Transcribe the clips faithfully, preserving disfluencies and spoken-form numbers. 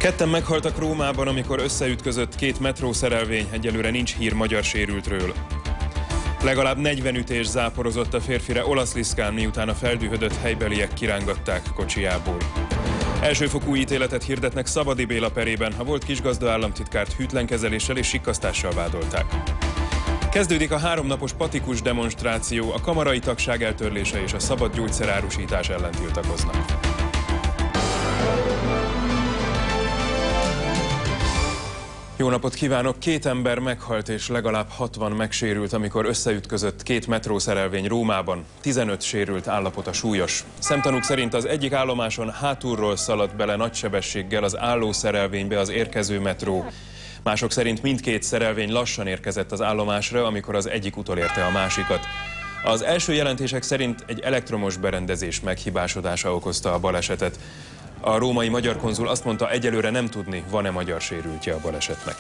Ketten meghaltak Rómában, amikor összeütközött két metrószerelvény, egyelőre nincs hír magyar sérültről. Legalább negyven ütés záporozott a férfire Olaszliszkán, miután a feldühödött helybeliek kirángatták kocsijából. Elsőfokú ítéletet hirdetnek Szabadi Béla perében, a volt kisgazda államtitkárt hűtlenkezeléssel és sikkasztással vádolták. Kezdődik a háromnapos patikus demonstráció, a kamarai tagság eltörlése és a szabad gyógyszerárusítás ellen tiltakoznak. Jó napot kívánok! Két ember meghalt és legalább hatvan megsérült, amikor összeütközött két metrószerelvény Rómában. tizenöt sérült állapota súlyos. Szemtanúk szerint az egyik állomáson hátulról szaladt bele nagy sebességgel az álló szerelvénybe az érkező metró. Mások szerint mindkét szerelvény lassan érkezett az állomásra, amikor az egyik utolérte a másikat. Az első jelentések szerint egy elektromos berendezés meghibásodása okozta a balesetet. A római magyar konzul azt mondta, egyelőre nem tudni, van-e magyar sérültje a balesetnek.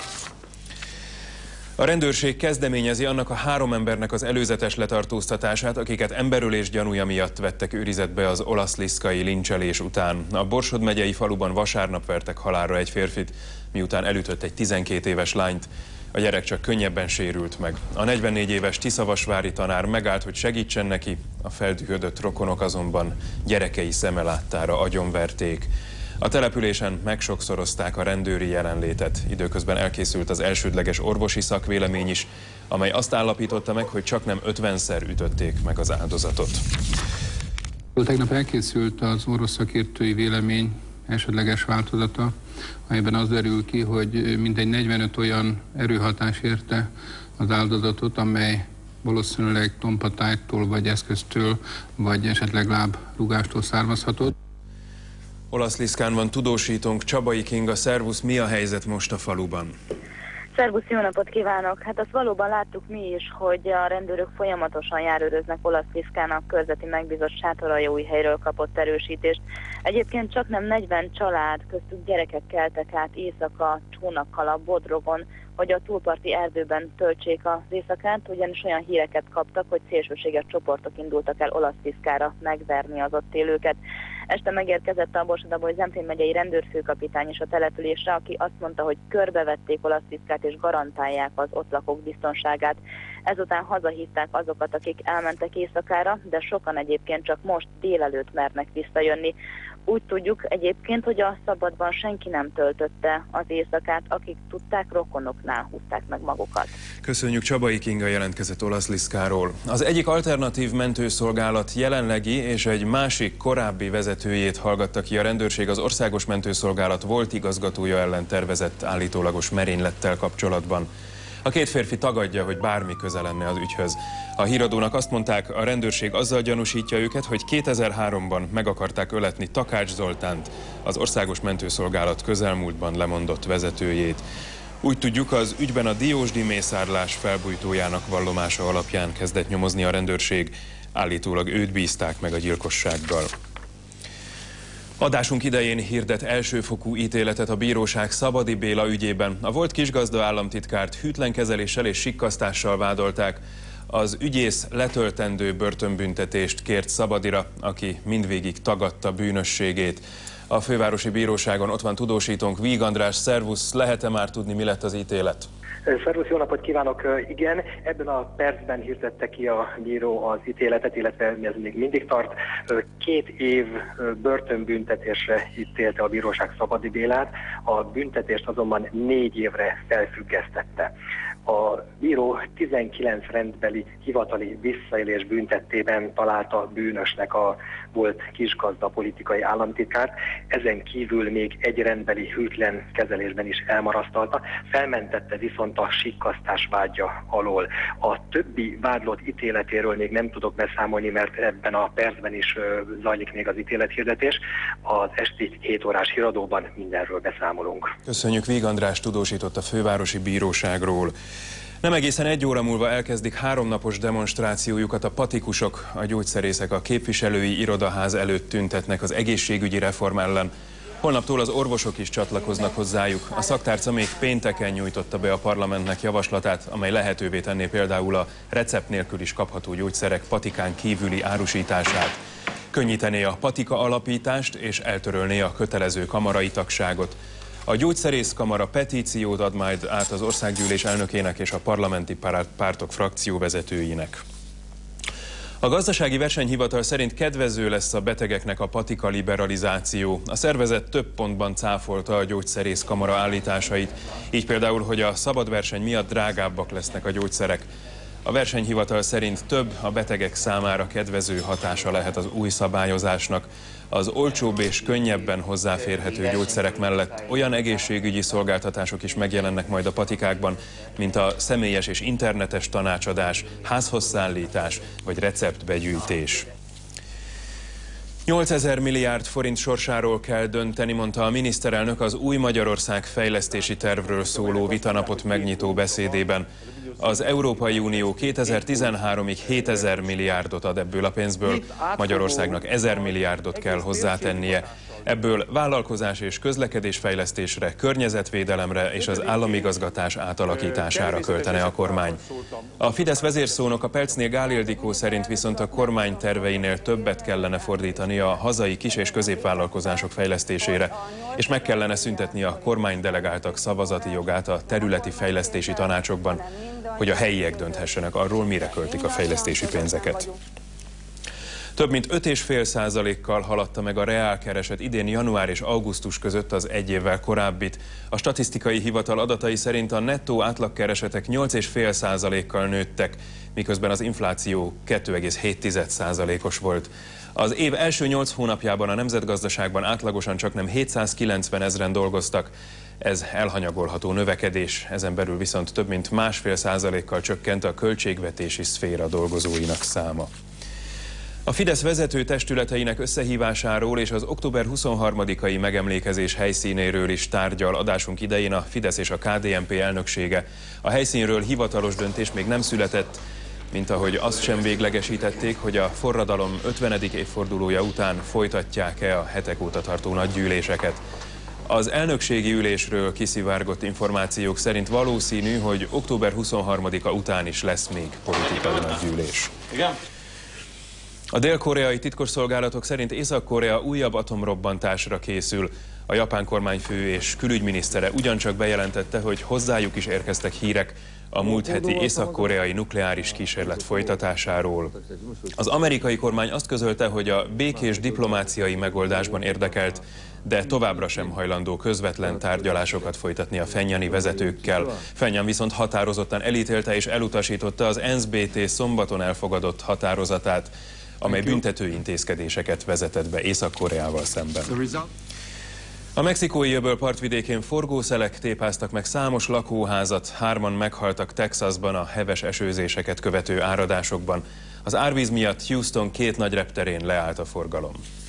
A rendőrség kezdeményezi annak a három embernek az előzetes letartóztatását, akiket emberölés gyanúja miatt vettek őrizetbe az olaszliszkai lincselés után. A Borsod megyei faluban vasárnap vertek halálra egy férfit, miután elütött egy tizenkét éves lányt. A gyerek csak könnyebben sérült meg. A negyvennégy éves tiszavasvári tanár megállt, hogy segítsen neki, a feldühödött rokonok azonban gyerekei szeme láttára agyonverték. A településen megsokszorozták a rendőri jelenlétet. Időközben elkészült az elsődleges orvosi szakvélemény is, amely azt állapította meg, hogy csaknem ötvenszer ütötték meg az áldozatot. Tegnap elkészült az orvos szakértői vélemény elsődleges változata, amelyben az derül ki, hogy mintegy negyvenöt olyan erőhatás érte az áldozatot, amely valószínűleg tompatájtól, vagy eszköztől, vagy esetleg lábrúgástól származhatott. Olaszliszkán van tudósítónk, Csabai Kinga, szervusz, mi a helyzet most a faluban? Szervusz, jó napot kívánok! Hát azt valóban láttuk mi is, hogy a rendőrök folyamatosan járőröznek Olaszliszkán, a körzeti megbízott Sátoraljaújhelyről kapott erősítést. Egyébként csaknem negyven család, köztük gyerekek keltek át éjszaka csónakkal a Bodrogon, hogy a túlparti erdőben töltsék az éjszakát, ugyanis olyan híreket kaptak, hogy szélsőséges csoportok indultak el Olaszliszkára megverni az ott élőket. Este megérkezett a Borsod-Abaúj-Zemplén megyei rendőrfőkapitány is a településre, aki azt mondta, hogy körbevették Olaszliszkát és garantálják az ott lakók biztonságát. Ezután hazahívták azokat, akik elmentek éjszakára, de sokan egyébként csak most délelőtt mernek visszajönni. Úgy tudjuk egyébként, hogy a szabadban senki nem töltötte az éjszakát, akik tudták, rokonoknál húzták meg magukat. Köszönjük, Csabai Kinga jelentkezett Olaszliszkáról. Az egyik alternatív mentőszolgálat jelenlegi és egy másik korábbi vezetőjét hallgatta ki a rendőrség az Országos Mentőszolgálat volt igazgatója ellen tervezett állítólagos merénylettel kapcsolatban. A két férfi tagadja, hogy bármi köze lenne az ügyhöz. A híradónak azt mondták, a rendőrség azzal gyanúsítja őket, hogy kétezer-háromban meg akarták öletni Takács Zoltánt, az Országos Mentőszolgálat közelmúltban lemondott vezetőjét. Úgy tudjuk, az ügyben a diósdi mészárlás felbujtójának vallomása alapján kezdett nyomozni a rendőrség, állítólag őt bízták meg a gyilkossággal. Adásunk idején hirdet elsőfokú ítéletet a bíróság Szabadi Béla ügyében. A volt kisgazda államtitkárt hűtlenkezeléssel és sikkasztással vádolták. Az ügyész letöltendő börtönbüntetést kért Szabadira, aki mindvégig tagadta bűnösségét. A fővárosi bíróságon ott van tudósítónk, Víg András, szervusz, lehet-e már tudni, mi lett az ítélet? Szervusz, jó napot kívánok! Igen, ebben a percben hirdette ki a bíró az ítéletet, illetve ez még mindig tart. Két év börtönbüntetésre ítélte a bíróság Szabadi Bélát, a büntetést azonban négy évre felfüggesztette. A bíró tizenkilenc rendbeli hivatali visszaélés büntettében találta bűnösnek a volt kisgazda politikai államtitkárt, ezen kívül még egy rendbeli hűtlen kezelésben is elmarasztalta, felmentette viszont a sikkasztás vádja alól. A többi vádlott ítéletéről még nem tudok beszámolni, mert ebben a percben is zajlik még az ítélethirdetés. Az esti hét órás híradóban mindenről beszámolunk. Köszönjük, Víg András tudósított a fővárosi bíróságról. Nem egészen egy óra múlva elkezdik háromnapos demonstrációjukat a patikusok, a gyógyszerészek a képviselői irodaház előtt tüntetnek az egészségügyi reform ellen. Holnaptól az orvosok is csatlakoznak hozzájuk. A szaktárca még pénteken nyújtotta be a parlamentnek javaslatát, amely lehetővé tenné például a recept nélkül is kapható gyógyszerek patikán kívüli árusítását. Könnyítené a patika alapítást és eltörölné a kötelező kamarai tagságot. A gyógyszerészkamara petíciót ad majd át az országgyűlés elnökének és a parlamenti pártok frakcióvezetőinek. A gazdasági versenyhivatal szerint kedvező lesz a betegeknek a patika liberalizáció. A szervezet több pontban cáfolta a gyógyszerészkamara állításait, így például, hogy a szabad verseny miatt drágábbak lesznek a gyógyszerek. A versenyhivatal szerint több a betegek számára kedvező hatása lehet az új szabályozásnak. Az olcsóbb és könnyebben hozzáférhető gyógyszerek mellett olyan egészségügyi szolgáltatások is megjelennek majd a patikákban, mint a személyes és internetes tanácsadás, házhoz szállítás vagy receptbegyűjtés. nyolcezer milliárd forint sorsáról kell dönteni, mondta a miniszterelnök az új Magyarország fejlesztési tervről szóló vitanapot megnyitó beszédében. Az Európai Unió kétezer-tizenháromig hétezer milliárdot ad ebből a pénzből, Magyarországnak ezer milliárdot kell hozzátennie. Ebből vállalkozás és közlekedésfejlesztésre, környezetvédelemre és az államigazgatás átalakítására költene a kormány. A Fidesz vezérszónoka Pelcznél Gál Ildikó szerint viszont a kormány terveinél többet kellene fordítani a hazai kis- és középvállalkozások fejlesztésére, és meg kellene szüntetni a kormány delegáltak szavazati jogát a területi fejlesztési tanácsokban, hogy a helyiek dönthessenek arról, mire költik a fejlesztési pénzeket. Több mint öt egész öt százalékkal haladta meg a reálkereset idén január és augusztus között az egy évvel korábbit. A statisztikai hivatal adatai szerint a nettó átlagkeresetek nyolc egész öt százalékkal nőttek, miközben az infláció kettő egész hét százalékos volt. Az év első nyolc hónapjában a nemzetgazdaságban átlagosan csaknem hétszázkilencven ezren dolgoztak. Ez elhanyagolható növekedés, ezen belül viszont több mint másfél százalékkal csökkent a költségvetési szféra dolgozóinak száma. A Fidesz vezető testületeinek összehívásáról és az október huszonharmadikai megemlékezés helyszínéről is tárgyal adásunk idején a Fidesz és a ká dé en pé elnöksége. A helyszínről hivatalos döntés még nem született, mint ahogy azt sem véglegesítették, hogy a forradalom ötvenedik évfordulója után folytatják-e a hetek óta tartó nagygyűléseket. Az elnökségi ülésről kiszivárgott információk szerint valószínű, hogy október huszonharmadika után is lesz még politikai nagygyűlés. Igen. A dél-koreai titkosszolgálatok szerint Észak-Korea újabb atomrobbantásra készül. A japán kormányfő és külügyminisztere ugyancsak bejelentette, hogy hozzájuk is érkeztek hírek a múlt heti észak-koreai nukleáris kísérlet folytatásáról. Az amerikai kormány azt közölte, hogy a békés diplomáciai megoldásban érdekelt, de továbbra sem hajlandó közvetlen tárgyalásokat folytatni a pjongjani vezetőkkel. Pjongjang viszont határozottan elítélte és elutasította az en es bé té szombaton elfogadott határozatát, amely büntető intézkedéseket vezetett be Észak-Koreával szemben. A mexikói öböl partvidékén forgószelek tépáztak meg számos lakóházat, hárman meghaltak Texasban a heves esőzéseket követő áradásokban. Az árvíz miatt Houston két nagy repterén leállt a forgalom.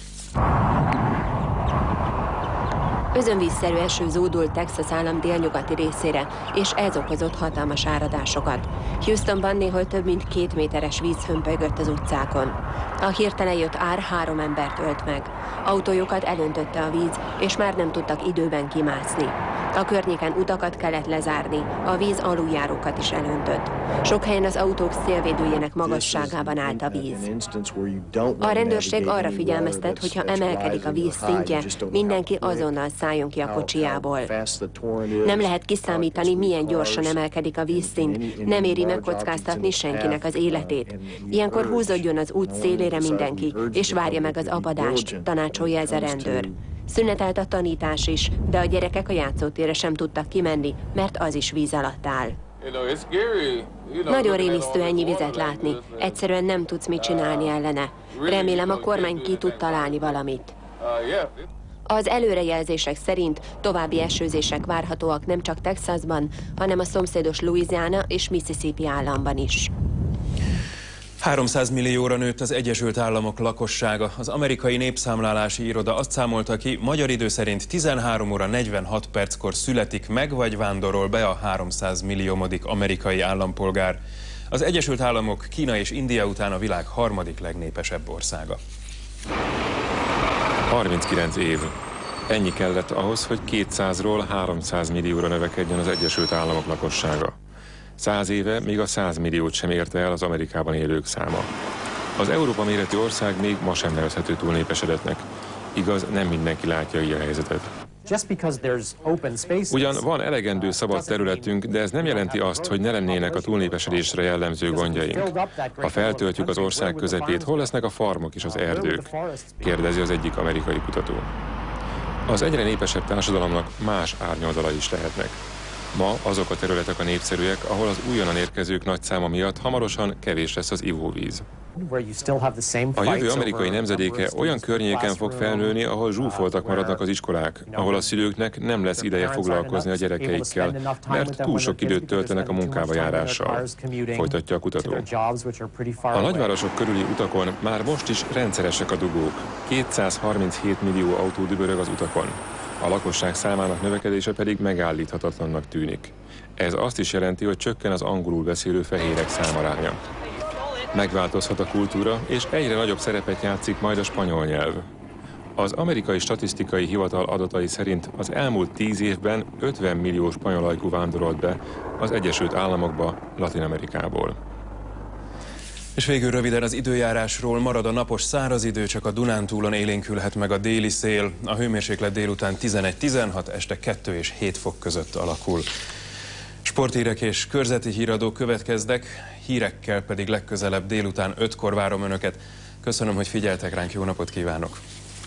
Özönvízszerű eső zúdult Texas állam délnyugati részére, és ez okozott hatalmas áradásokat. Houstonban néhol több mint két méteres víz hömpölygött az utcákon. A hirtelen jött ár három embert ölt meg. Autójukat elöntötte a víz, és már nem tudtak időben kimászni. A környéken utakat kellett lezárni, a víz aluljárókat is elöntött. Sok helyen az autók szélvédőjének magasságában állt a víz. A rendőrség arra figyelmeztet, hogyha emelkedik a víz szintje, mindenki azonnal szálljon ki a kocsijából. Nem lehet kiszámítani, milyen gyorsan emelkedik a vízszint, nem éri megkockáztatni senkinek az életét. Ilyenkor húzódjon az út szélére mindenki, és várja meg az apadást, tanácsolja ez a rendőr. Szünetelt a tanítás is, de a gyerekek a játszótérre sem tudtak kimenni, mert az is víz alatt áll. Nagyon rémisztő ennyi vizet látni, egyszerűen nem tudsz mit csinálni ellene. Remélem, a kormány ki tud találni valamit. Az előrejelzések szerint további esőzések várhatóak nem csak Texasban, hanem a szomszédos Louisiana és Mississippi államban is. háromszáz millióra nőtt az Egyesült Államok lakossága. Az amerikai népszámlálási iroda azt számolta ki, magyar idő szerint tizenhárom óra negyvenhat perckor születik meg vagy vándorol be a háromszáz milliómodik amerikai állampolgár. Az Egyesült Államok Kína és India után a világ harmadik legnépesebb országa. harminckilenc év. Ennyi kellett ahhoz, hogy kétszázról háromszáz millióra növekedjen az Egyesült Államok lakossága. Száz éve még a száz milliót sem érte el az Amerikában élők száma. Az Európa méretű ország még ma sem nevezhető túl népesedetnek. Igaz, nem mindenki látja így a helyzetet. Ugyan van elegendő szabad területünk, de ez nem jelenti azt, hogy ne lennének a túlnépesedésre jellemző gondjaink. Ha feltöltjük az ország közepét, hol lesznek a farmok és az erdők? Kérdezi az egyik amerikai kutató. Az egyre népesebb társadalomnak más árnyoldalai is lehetnek. Ma azok a területek a népszerűek, ahol az újonnan érkezők nagy száma miatt hamarosan kevés lesz az ivóvíz. A jövő amerikai nemzedéke olyan környéken fog felnőni, ahol zsúfoltak maradnak az iskolák, ahol a szülőknek nem lesz ideje foglalkozni a gyerekeikkel, mert túl sok időt töltenek a munkába járással, folytatja a kutató. A nagyvárosok körüli utakon már most is rendszeresek a dugók. kétszázharminchét millió autó dübörög az utakon. A lakosság számának növekedése pedig megállíthatatlannak tűnik. Ez azt is jelenti, hogy csökken az angolul beszélő fehérek számaránya. Megváltozhat a kultúra, és egyre nagyobb szerepet játszik majd a spanyol nyelv. Az amerikai statisztikai hivatal adatai szerint az elmúlt tíz évben ötven millió spanyolajkú vándorolt be az Egyesült Államokba, Latin-Amerikából. És végül röviden az időjárásról. Marad a napos száraz idő, csak a Dunántúlon élénkülhet meg a déli szél. A hőmérséklet délután tizenegy-tizenhat, este kettő és hét fok között alakul. Sporthírek és körzeti híradók következnek, hírekkel pedig legközelebb délután ötkor várom Önöket. Köszönöm, hogy figyeltek ránk, jó napot kívánok!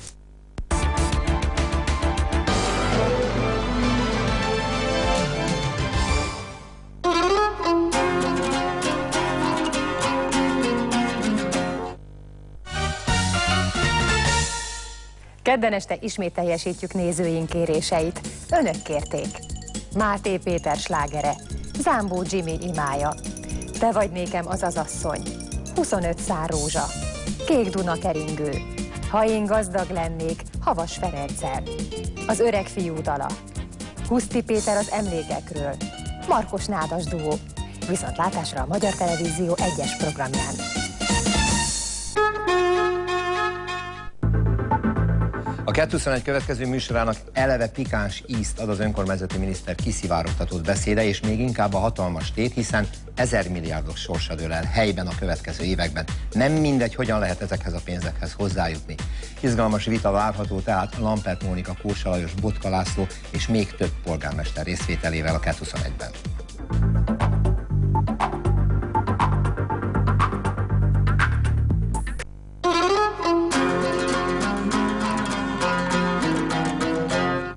Kedden este ismét teljesítjük nézőink kéréseit. Önök kérték. Máté Péter slágere, Zámbó Jimmy imája, Te vagy nékem az az asszony, huszonöt szár rózsa, Kék Duna keringő, Ha én gazdag lennék, Havas Ferenccel, Az öreg fiú dala, Huszti Péter az emlékekről, Markos Nádas duó. Viszontlátásra a Magyar Televízió egyes programján. A kettőszázhuszonegy következő műsorának eleve pikáns ízt ad az önkormányzati miniszter kiszivárogtatott beszéde, és még inkább a hatalmas tét, hiszen ezer milliárdos sorsa dől el helyben a következő években. Nem mindegy, hogyan lehet ezekhez a pénzekhez hozzájutni. Izgalmas vita várható tehát Lampert Mónika, Kósa Lajos, Botka László és még több polgármester részvételével a kettőszázhuszonegyben.